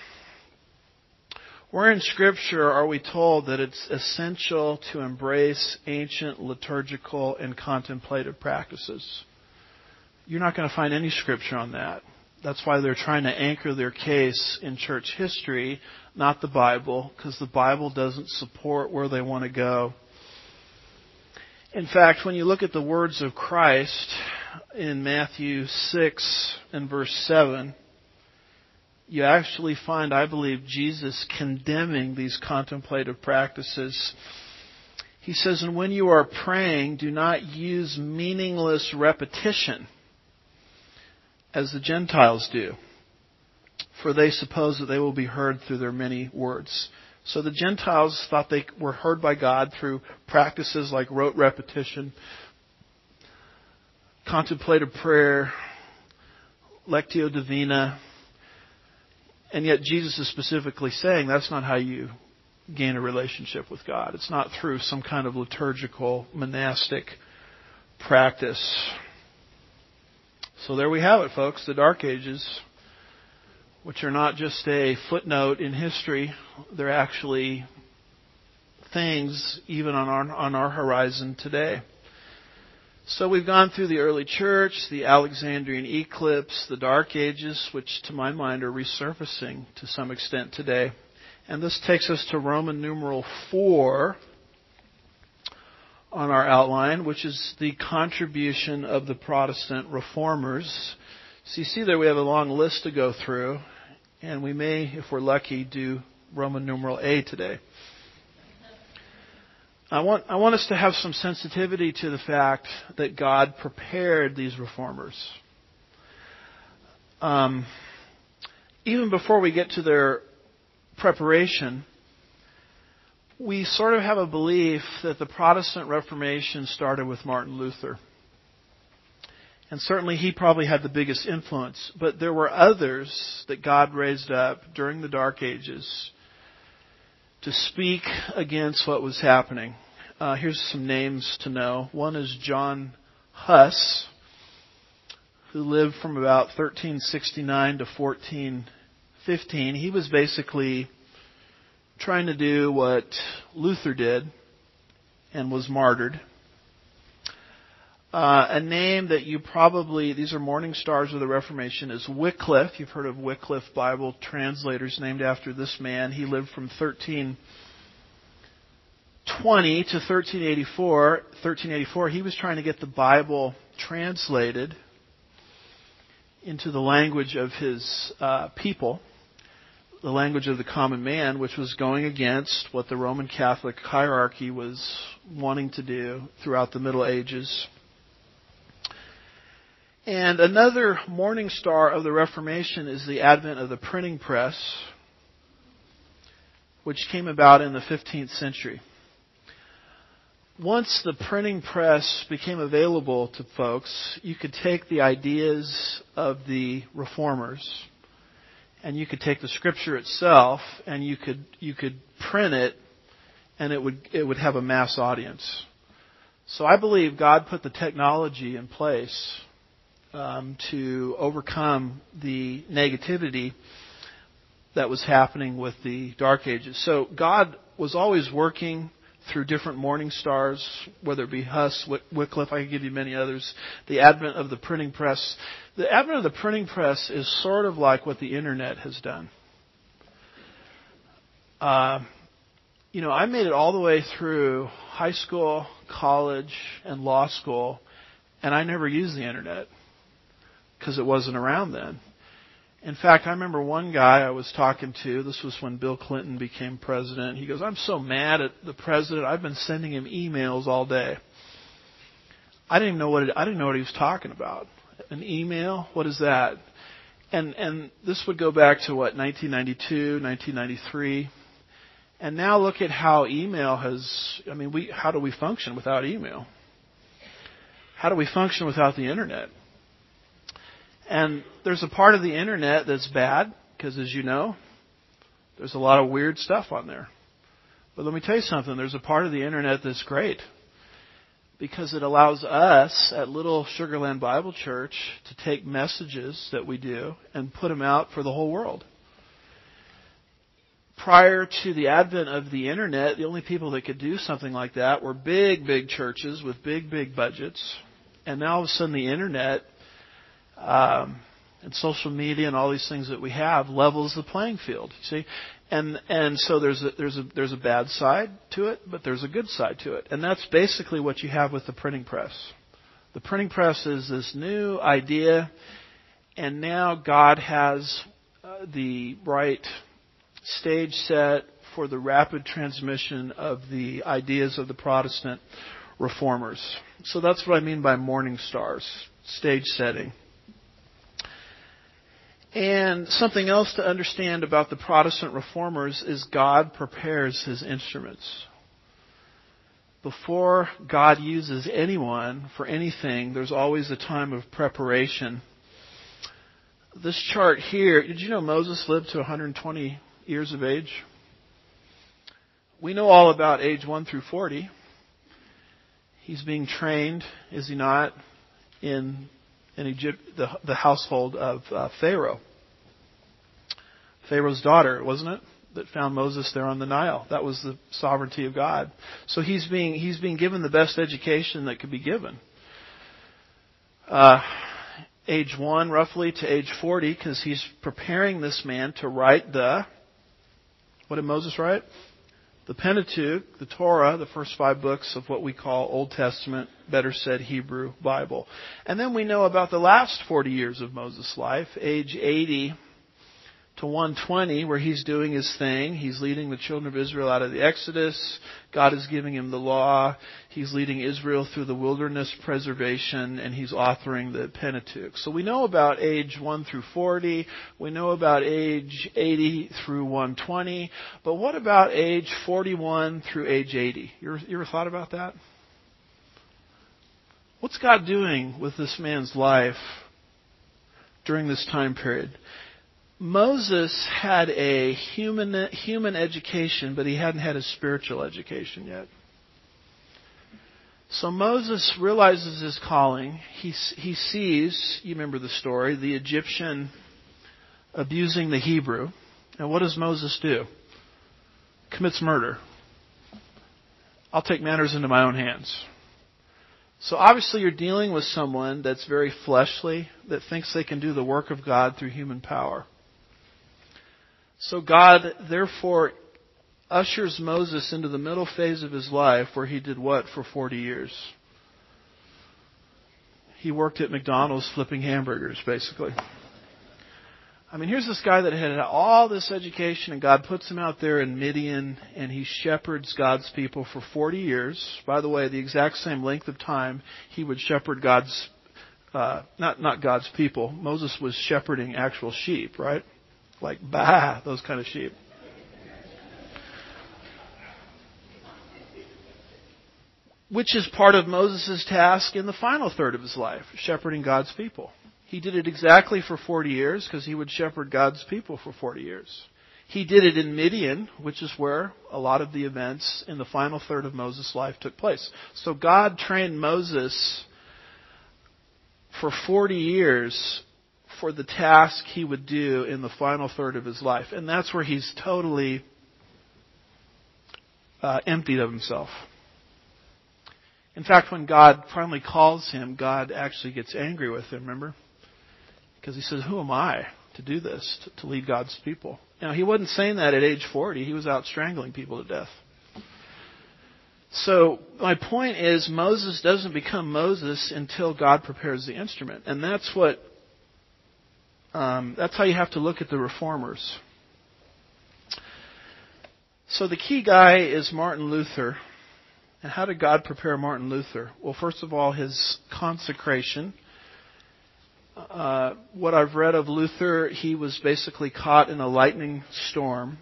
Where in Scripture are we told that it's essential to embrace ancient liturgical and contemplative practices? You're not going to find any Scripture on that. That's why they're trying to anchor their case in church history, not the Bible, because the Bible doesn't support where they want to go. In fact, when you look at the words of Christ in Matthew six and verse seven, you actually find, I believe, Jesus condemning these contemplative practices. He says, and when you are praying, do not use meaningless repetition as the Gentiles do, for they suppose that they will be heard through their many words. So the Gentiles thought they were heard by God through practices like rote repetition, contemplative prayer, lectio divina, and yet Jesus is specifically saying that's not how you gain a relationship with God. It's not through some kind of liturgical, monastic practice. So there we have it, folks, the Dark Ages, which are not just a footnote in history. They're actually things even on our, on our horizon today. So we've gone through the early church, the Alexandrian eclipse, the Dark Ages, which to my mind are resurfacing to some extent today. And this takes us to Roman numeral four on our outline, which is the contribution of the Protestant reformers. So you see there we have a long list to go through, and we may, if we're lucky, do Roman numeral A today. I want I want us to have some sensitivity to the fact that God prepared these reformers. Um, even before we get to their preparation, we sort of have a belief that the Protestant Reformation started with Martin Luther. And certainly he probably had the biggest influence. But there were others that God raised up during the Dark Ages to speak against what was happening. Uh, here's some names to know. One is John Huss, who lived from about thirteen sixty-nine to fourteen fifteen. He was basically trying to do what Luther did and was martyred. Uh, a name that you probably, these are morning stars of the Reformation, is Wycliffe. You've heard of Wycliffe Bible translators, named after this man. He lived from thirteen twenty to thirteen eighty-four. thirteen eighty-four, he was trying to get the Bible translated into the language of his uh, people, the language of the common man, which was going against what the Roman Catholic hierarchy was wanting to do throughout the Middle Ages. And another morning star of the Reformation is the advent of the printing press, which came about in the fifteenth century. Once the printing press became available to folks, you could take the ideas of the reformers, and you could take the Scripture itself, and you could you could print it, and it would it would have a mass audience. So I believe God put the technology in place um, to overcome the negativity that was happening with the Dark Ages. So God was always working through different morning stars, whether it be Huss, Wycliffe, I could give you many others. The advent of the printing press. The advent of the printing press is sort of like what the internet has done. Uh, you know, I made it all the way through high school, college, and law school, and I never used the internet because it wasn't around then. In fact, I remember one guy I was talking to, this was when Bill Clinton became president. He goes, "I'm so mad at the president. I've been sending him emails all day." I didn't even know what it, I didn't know what he was talking about. An email? What is that? And and this would go back to what, nineteen ninety-two, nineteen ninety-three. And now look at how email has, I mean, we how do we function without email? How do we function without the internet? And there's a part of the internet that's bad, because as you know, there's a lot of weird stuff on there. But let me tell you something, there's a part of the internet that's great, because it allows us at Little Sugarland Bible Church to take messages that we do and put them out for the whole world. Prior to the advent of the internet, the only people that could do something like that were big, big churches with big, big budgets. And now all of a sudden the internet Um, and social media and all these things that we have levels the playing field. You see, and and so there's a, there's a there's a bad side to it, but there's a good side to it, and that's basically what you have with the printing press. The printing press is this new idea, and now God has uh, the right stage set for the rapid transmission of the ideas of the Protestant reformers. So that's what I mean by morning stars, stage setting. And something else to understand about the Protestant reformers is God prepares His instruments. Before God uses anyone for anything, there's always a time of preparation. This chart here, did you know Moses lived to one hundred twenty years of age? We know all about age one through forty. He's being trained, is he not, in in Egypt, the, the household of uh, Pharaoh. Pharaoh's daughter, wasn't it, that found Moses there on the Nile? That was the sovereignty of God. So he's being he's being given the best education that could be given. Uh, age one, roughly, to age forty, because he's preparing this man to write the, what did Moses write? The Pentateuch, the Torah, the first five books of what we call Old Testament, better said Hebrew Bible. And then we know about the last forty years of Moses' life, age eighty to one twenty, where he's doing his thing. He's leading the children of Israel out of the Exodus. God is giving him the law. He's leading Israel through the wilderness preservation, and he's authoring the Pentateuch. So we know about age one through forty. We know about age eighty through one twenty. But what about age forty-one through age eighty? You ever, you ever thought about that? What's God doing with this man's life during this time period? Moses had a human human education, but he hadn't had a spiritual education yet. So Moses realizes his calling. He he sees, you remember the story, the Egyptian abusing the Hebrew. And what does Moses do? Commits murder. I'll take matters into my own hands. So obviously you're dealing with someone that's very fleshly, that thinks they can do the work of God through human power. So God, therefore, ushers Moses into the middle phase of his life where he did what for forty years? He worked at McDonald's flipping hamburgers, basically. I mean, here's this guy that had all this education, and God puts him out there in Midian, and he shepherds God's people for forty years. By the way, the exact same length of time he would shepherd God's, uh, not not God's people. Moses was shepherding actual sheep, right? Like, bah, those kind of sheep. Which is part of Moses' task in the final third of his life, shepherding God's people. He did it exactly for forty years because he would shepherd God's people for forty years. He did it in Midian, which is where a lot of the events in the final third of Moses' life took place. So God trained Moses for forty years for the task he would do in the final third of his life. And that's where he's totally uh, emptied of himself. In fact, when God finally calls him, God actually gets angry with him, remember? Because he says, who am I to do this, to, to lead God's people? Now, he wasn't saying that at age forty. He was out strangling people to death. So, my point is, Moses doesn't become Moses until God prepares the instrument. And that's what, um, that's how you have to look at the reformers. So, the key guy is Martin Luther. And how did God prepare Martin Luther? Well, first of all, his consecration. Uh, what I've read of Luther, he was basically caught in a lightning storm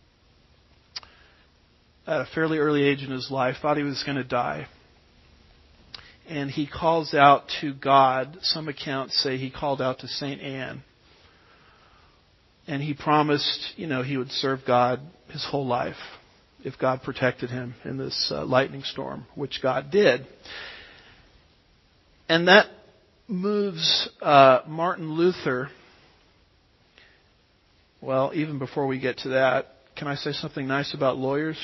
at a fairly early age in his life, thought he was going to die. And he calls out to God. Some accounts say he called out to Saint Anne. And he promised, you know, he would serve God his whole life if God protected him in this uh, lightning storm, which God did. And that moves uh, Martin Luther. Well, even before we get to that, can I say something nice about lawyers?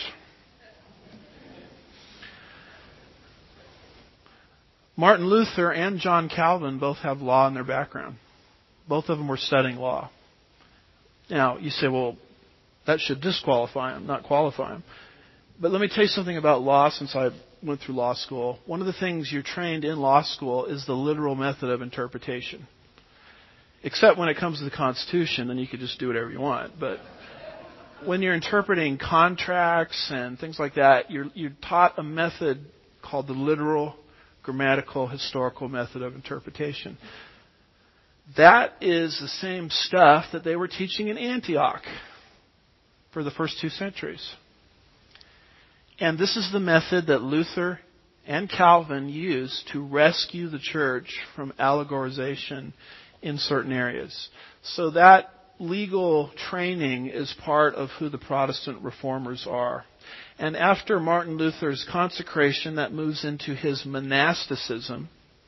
Martin Luther and John Calvin both have law in their background. Both of them were studying law. Now, you say, well, that should disqualify them, not qualify them. But let me tell you something about law since I went through law school. One of the things you're trained in law school is the literal method of interpretation. Except when it comes to the Constitution, then you can just do whatever you want. But when you're interpreting contracts and things like that, you're, you're taught a method called the literal, grammatical, historical method of interpretation. That is the same stuff that they were teaching in Antioch for the first two centuries. And this is the method that Luther and Calvin used to rescue the church from allegorization in certain areas. So that legal training is part of who the Protestant reformers are. And after Martin Luther's consecration, that moves into his monasticism,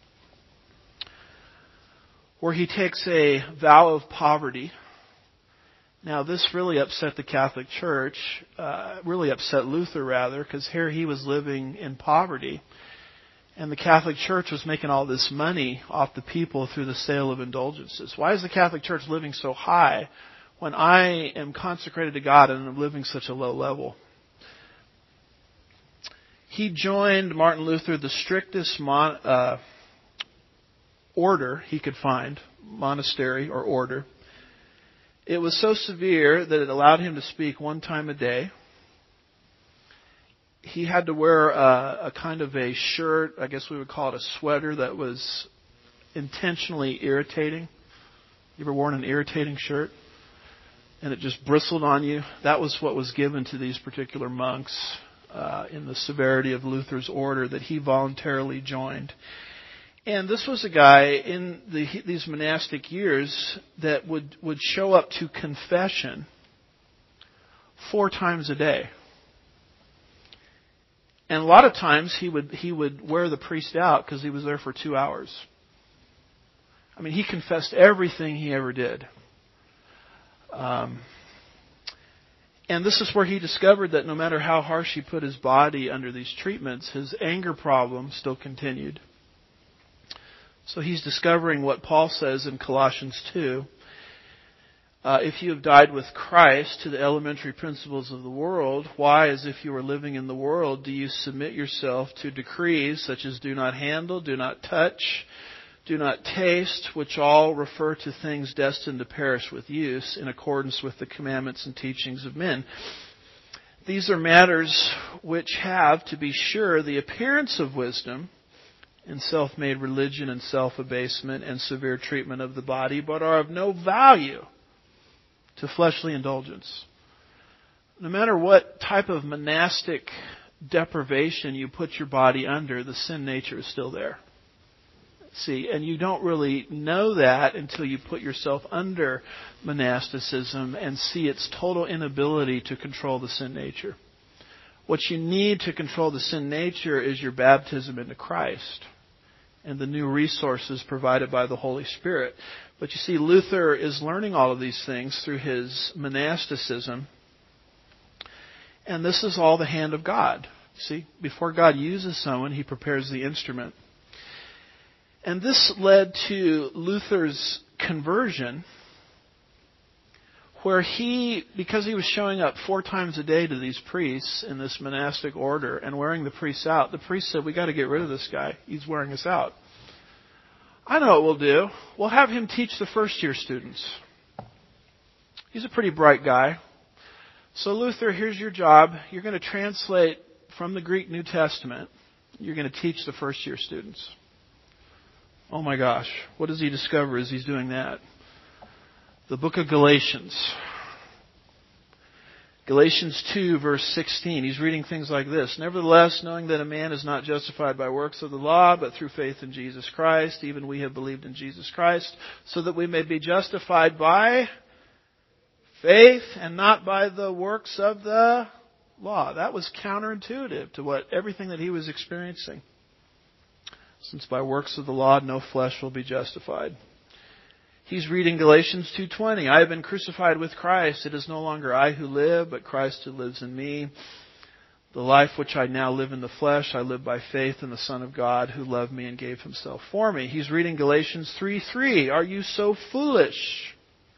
where he takes a vow of poverty. Now, this really upset the Catholic Church, uh, really upset Luther, rather, because here he was living in poverty. And the Catholic Church was making all this money off the people through the sale of indulgences. Why is the Catholic Church living so high when I am consecrated to God and I'm living such a low level? He joined, Martin Luther, the strictest mon- uh, order he could find, monastery or order. It was so severe that it allowed him to speak one time a day. He had to wear a, a kind of a shirt, I guess we would call it a sweater, that was intentionally irritating. You ever worn an irritating shirt? And it just bristled on you? That was what was given to these particular monks uh, in the severity of Luther's order that he voluntarily joined. And this was a guy in the, these monastic years that would, would show up to confession four times a day. And a lot of times he would he would wear the priest out because he was there for two hours. I mean, he confessed everything he ever did. Um, and this is where he discovered that no matter how harsh he put his body under these treatments, his anger problem still continued. So he's discovering what Paul says in Colossians two. Uh, if you have died with Christ to the elementary principles of the world, why, as if you were living in the world, do you submit yourself to decrees such as do not handle, do not touch, do not taste, which all refer to things destined to perish with use in accordance with the commandments and teachings of men? These are matters which have, to be sure, the appearance of wisdom in self-made religion and self-abasement and severe treatment of the body, but are of no value to fleshly indulgence. No matter what type of monastic deprivation you put your body under, the sin nature is still there. See, and you don't really know that until you put yourself under monasticism and see its total inability to control the sin nature. What you need to control the sin nature is your baptism into Christ and the new resources provided by the Holy Spirit. But you see, Luther is learning all of these things through his monasticism. And this is all the hand of God. See, before God uses someone, He prepares the instrument. And this led to Luther's conversion, where he, because he was showing up four times a day to these priests in this monastic order and wearing the priests out, the priest said, we got to get rid of this guy. He's wearing us out. I know what we'll do. We'll have him teach the first year students. He's a pretty bright guy. So Luther, here's your job. You're going to translate from the Greek New Testament. You're going to teach the first year students. Oh my gosh. What does he discover as he's doing that? The book of Galatians. Galatians two, verse sixteen. He's reading things like this. Nevertheless, knowing that a man is not justified by works of the law, but through faith in Jesus Christ, even we have believed in Jesus Christ, so that we may be justified by faith and not by the works of the law. That was counterintuitive to what everything that he was experiencing. Since by works of the law no flesh will be justified. He's reading Galatians two twenty. I have been crucified with Christ. It is no longer I who live, but Christ who lives in me. The life which I now live in the flesh, I live by faith in the Son of God who loved me and gave Himself for me. He's reading Galatians three three. Are you so foolish?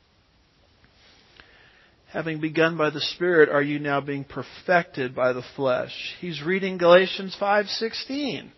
Having begun by the Spirit, are you now being perfected by the flesh? He's reading Galatians five sixteen.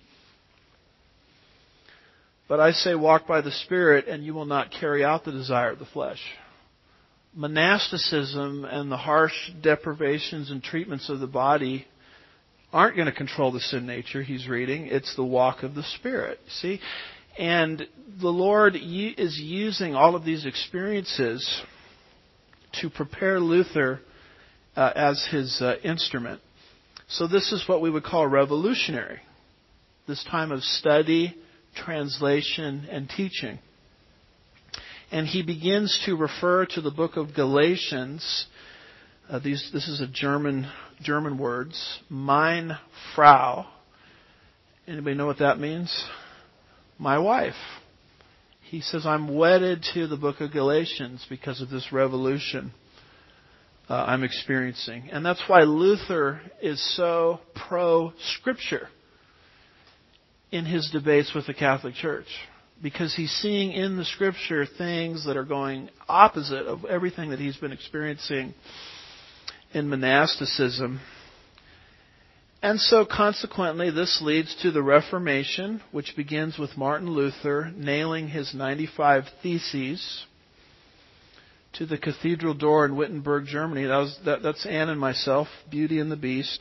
But I say, walk by the Spirit, and you will not carry out the desire of the flesh. Monasticism and the harsh deprivations and treatments of the body aren't going to control the sin nature he's reading. It's the walk of the Spirit. See? And the Lord is using all of these experiences to prepare Luther uh, as His uh, instrument. So this is what we would call revolutionary. This time of study, translation, and teaching. And he begins to refer to the book of Galatians. Uh, these, this is a German German words. Meine Frau. Anybody know what that means? My wife. He says, I'm wedded to the book of Galatians because of this revolution uh, I'm experiencing. And that's why Luther is so pro-Scripture in his debates with the Catholic Church, because he's seeing in the Scripture things that are going opposite of everything that he's been experiencing in monasticism. And so consequently, this leads to the Reformation, which begins with Martin Luther nailing his ninety-five Theses to the cathedral door in Wittenberg, Germany. That was, that, that's Anne and myself, Beauty and the Beast.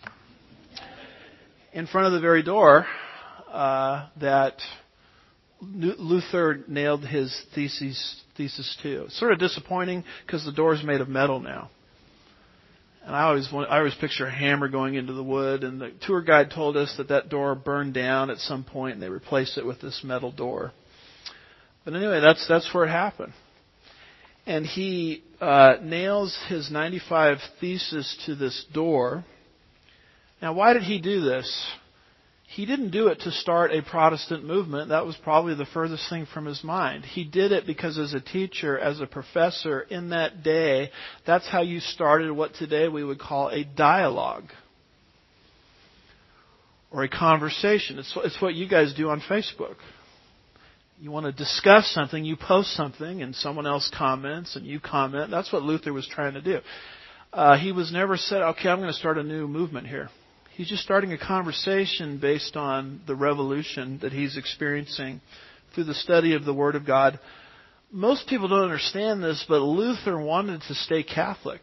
In front of the very door Uh, that Luther nailed his thesis thesis to. It's sort of disappointing because the door's made of metal now, and I always want, I always picture a hammer going into the wood. And the tour guide told us that that door burned down at some point, and they replaced it with this metal door. But anyway, that's that's where it happened. And he uh, nails his ninety-five Theses to this door. Now, why did he do this? He didn't do it to start a Protestant movement. That was probably the furthest thing from his mind. He did it because as a teacher, as a professor in that day, that's how you started what today we would call a dialogue or a conversation. It's, it's what you guys do on Facebook. you want to discuss something, you post something, and someone else comments, and you comment. That's what Luther was trying to do. Uh, he was never said, okay, I'm going to start a new movement here. He's just starting a conversation based on the revolution that he's experiencing through the study of the Word of God. Most people don't understand this, but Luther wanted to stay Catholic.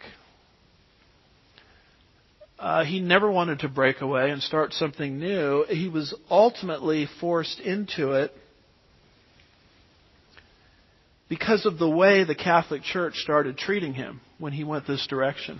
Uh, he never wanted to break away and start something new. He was ultimately forced into it because of the way the Catholic Church started treating him when he went this direction.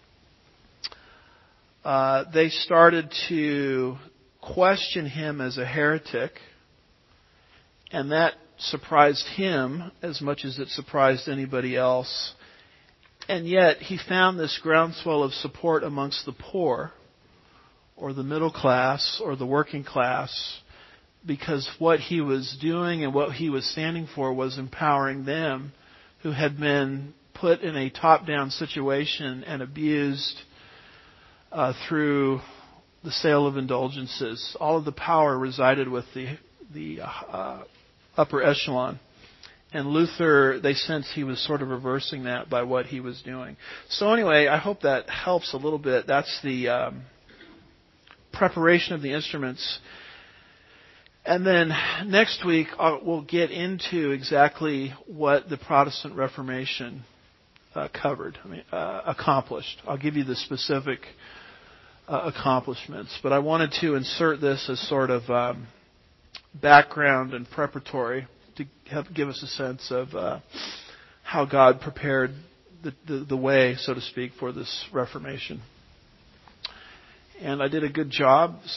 Uh, they started to question him as a heretic, and that surprised him as much as it surprised anybody else. And yet he found this groundswell of support amongst the poor, or the middle class, or the working class, because what he was doing and what he was standing for was empowering them who had been put in a top-down situation and abused uh, through the sale of indulgences. All of the power resided with the the uh, upper echelon. And Luther, they sensed he was sort of reversing that by what he was doing. So anyway, I hope that helps a little bit. That's the um, preparation of the instruments. And then next week, uh, we'll get into exactly what the Protestant Reformation uh, covered, I mean, uh, accomplished. I'll give you the specific uh, accomplishments. But I wanted to insert this as sort of um, background and preparatory to have, give us a sense of uh, how God prepared the, the, the way, so to speak, for this Reformation. And I did a good job.